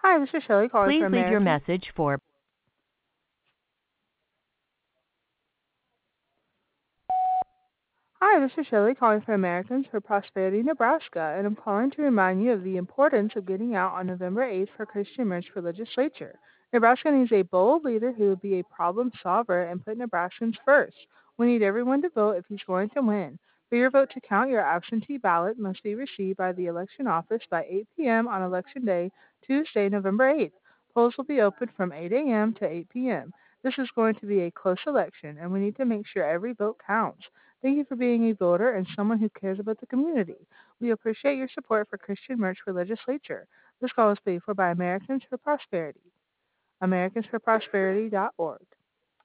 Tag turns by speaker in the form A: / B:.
A: Hi, this is Shelley calling for
B: Please leave your
A: Americans.
B: message for
A: Hi, this is Shelley calling for Americans for Prosperity, Nebraska, and I'm calling to remind you of the importance of getting out on November 8th for Christian March for Legislature. Nebraska needs a bold leader who will be a problem solver and put Nebraskans first. We need everyone to vote if he's going to win. For your vote to count, your absentee ballot must be received by the election office by 8 p.m. on Election Day, Tuesday, November 8th. Polls will be open from 8 a.m. to 8 p.m. This is going to be a close election, and we need to make sure every vote counts. Thank you for being a voter and someone who cares about the community. We appreciate your support for Christian Merch for Legislature. This call is paid for by Americans for Prosperity. AmericansForProsperity.org.